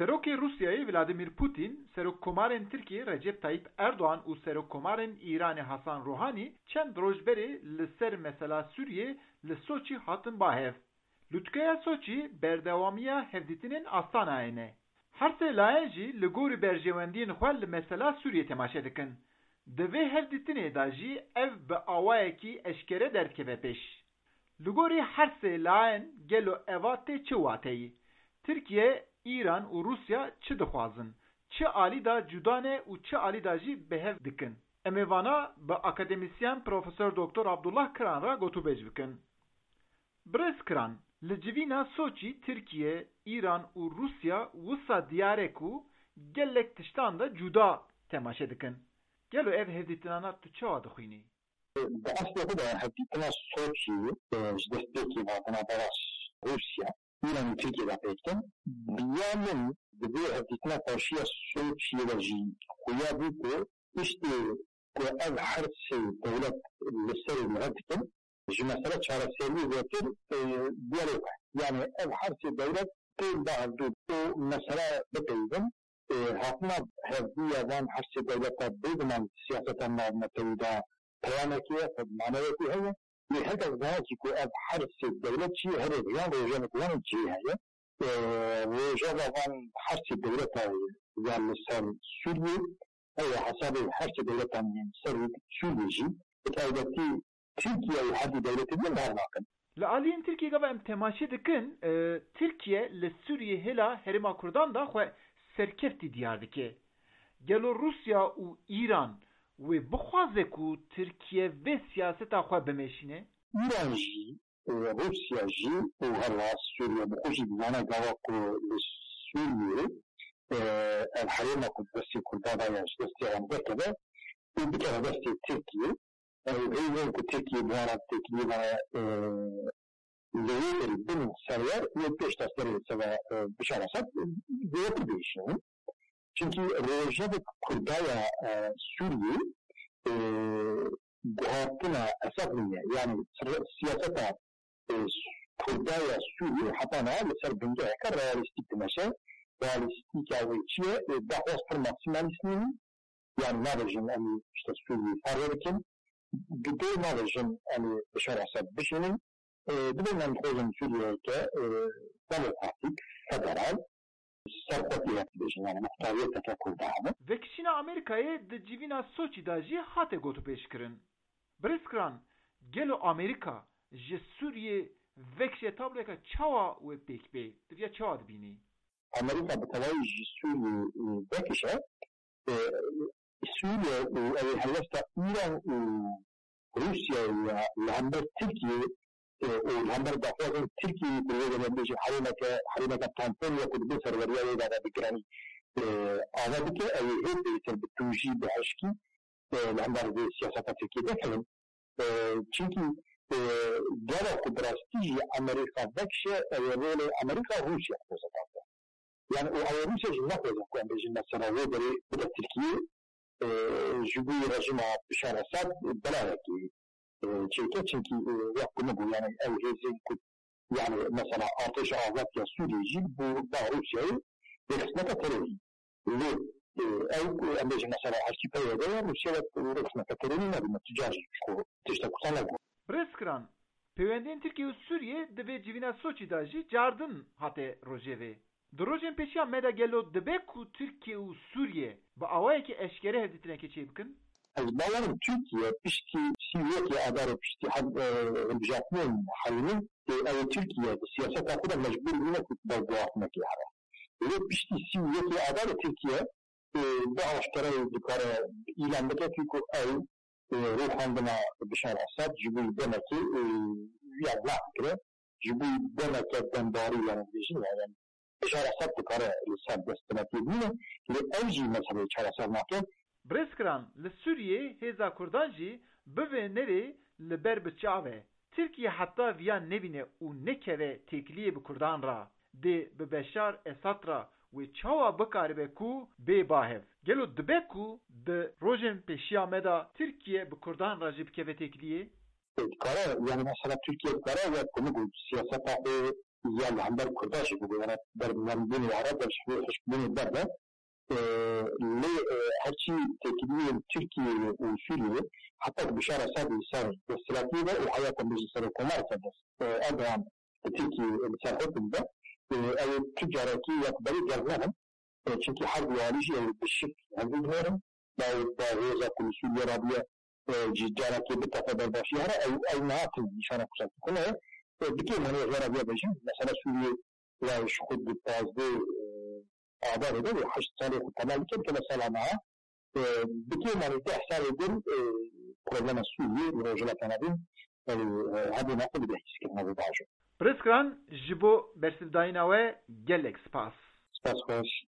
Serokê Rusyayê Vladimir Putin, Serokkomarên Tirkiye Recep Tayyip Erdoğan û Serokkomarên Îranê Hasan Rouhani çend roj berê li ser mesela Sûriyê li Soçî hatin bahev. Lûtkeya Soçî berdewamiya hevdîtinên astanayê ne. Her sê layan jî li gorî berjewendiyên xwe li mesela Sûriyê temaşe dikin. Di vê hevdîtinê de jî ev bi awayekî eşkere derdikeve pêş. Li gorî her sê layan gelo eva tê çi wateyî? Tirkiye, İran û Rusya çi dixwazin? Çi alî da cuda ne û çi alî da jî bihev dikin? Em ê vana bi akademisyen Profesör Doktor Abdullah Kiran re gotûbêj bikin. Birêz Kiran, li civîna Soçî Tirkiye, İran û Rusya wisa diyare ku gelek tiştan da cuda temaşe dikin. Gelo ev hevdîtinana tu çawa dixwînî? Bi aslê xwe de hevdîtina Soçî ji destpêkê hatina beraz Rusya, İran û Tirkiye de pêktin. Ya min di vê hevdîtina qarşiya Soçî de jî xuya bû ku tiştê ku ev her sê dewlet li serê mihev dikin ji mesele çareseriyê vekir diyalog e. Yani ev her sê dewlet pêl da hevdû û mesele bipeyvin hatina hevdîya van her sê dewleta bêdiman siyaseta navmetewî da peyamekî ye manevekî heye lê her kes zahekî ku ev her sê dewlet jî herê yan rojane ku wan cî heye rojava van her sê dewleta yan li ser Sûriyê ew hesabê her sê dewletan yên ser Sûriyê jî bi taybetî Tirkiyeyê herdî dewletê din ber nakin. Li aliyên Tirkiye gava em temaşe dikin, Tirkiye li Sûriyê hêla Herêma Kurdan da xwe serkeftî diyar dike. Gelo Rusya û İran wê bixwaze ku Tirkiye vê siyaseta xwe bimeşîne? İran jî, Rusya jî û herwas Sûriye bi xwe jî dizane gava ku li Sûriyê ev Herêma destê Kurdan da ya ji destê wan vekeve û bikeve destê Tirkiye. Hêvên ku Tirkiye bi wan têkiliyê ve li wê derê bin serwer wê pêş destberê seva Bişar Esed dêwetî bêjînin. Çünkü Rojava Kurdaya Suriye guhatına esas niye? Yani siyaseta Kurdaya Suriye hatta ne ser bence kadar realistik demese realistik avcıya daha az maksimalistliğini yani ne diyeceğim hani işte Suriye farkındayken bir ne diyeceğim hani Bişar Esed bir şeyin bir de ben koyacağım Suriye'de demokratik federal serpeti yapıyorsun yani muhtariyet tefekkür dağını. Vekişina Amerika'ya de civina Soçi da jî hate gotûbêj kirin. Birêz Kiran, gelo Amerika ji Sûriyê vekişê tableka çawa wê pêk bê? Diviya çawa dibînî? Amerika bi tevahî ji Sûriyê vekişe Sûriye û ew helbesta İran û Rusyayê ya li hember Tirkiye û li hember daxwazên Tirkiyeyê ku wê de bêje herêmeke Tamponiya ku dibe serweriya wê de bigiranî ava dike ew ê hêr bêtir bi tûjî bi heşkî li hember vê siyaseta Tirkiyê vekirin. Çünkü gera ku bi rastî jî Amerîka vekişe ew ê rolê Amerîka Rusya xweze date. Yani o ew Rusya jî nexweze ku em bêjin mesela wê derê bide Tirkiye ji bo rejima Bişar Esed belavekî çeke çünkü yapını bu yani ev hezin ku yani mesela Ateş Azatya Suriye'ci bu da Rusya'yı bir kısmete terörü ve ev mesela arşipelagda Rusya ve kısmete terörü ne demek ticari şu işte kusana bu. Birêz Kiran, peyvendên Tirkiye û Sûriye divê civîna Soçî da jî cardin hate rojevê. Di rojên pêşiya me de gelo dibe ku Tirkiye û Sûriye bi awayekî eşkere hevdîtinekê çê bikin? Bayan Türkiye pişti Suriye adarı pişti Japon halinin ev Türkiye siyaset hakkında mecbur yine kutlar bu atmak yani. Ve pişti Suriye adarı Türkiye bu aşkara yukarı ilandaki çünkü ev ruhandına Bişar Esed jibu demek ki yani lakre jibu demek ki dembari yani yani Bişar Esed yukarı serbest demek değil ve evci mesela çaresi nakle Birêz Kiran, li Sûriyê hêza Kurdan jî bive nerê li ber bi çavê. Tirkiye heta viyan nebîne û nekeve têkiliyê bi Kurdan ra dê bi Beşar Esed ra wê çawa bikaribe ku bê bahev. Gelo dibe ku di rojên pêşiya me da Tirkiye bi Kurdan ra jî bikeve têkiliyê? Kara yani mesela Türkiye kara ve konu bu siyaseta يعني عندنا كرداش يقولوا أنا در من بين العرب در حش بين الدرة اللي هالشيء تكليم تركيا وسوريا حتى بشارة سابق السنة الثلاثية وحياة مجلس الكمار سدس أدرام تركيا بساعتهم ده أو تجارة كي يقبل جرناهم çünkü harbi yani بشكل هذه الهرم لو بغيزة كل سوريا رابية جدارة كي بتفضل باشيها أو ناقل نشانة كسر كلها بكل من غير رابية بيجي مثلا سوريا لا يشخد بالتازدي أعضاء ده وحش صالح وكمال كم سنة معه بكل من تحصل يقول problem السوري ورجلة كندين هذا نقول بيحكي كنا بباجو بريسكران جبو برسلداينا و جالك سباس سباس خوش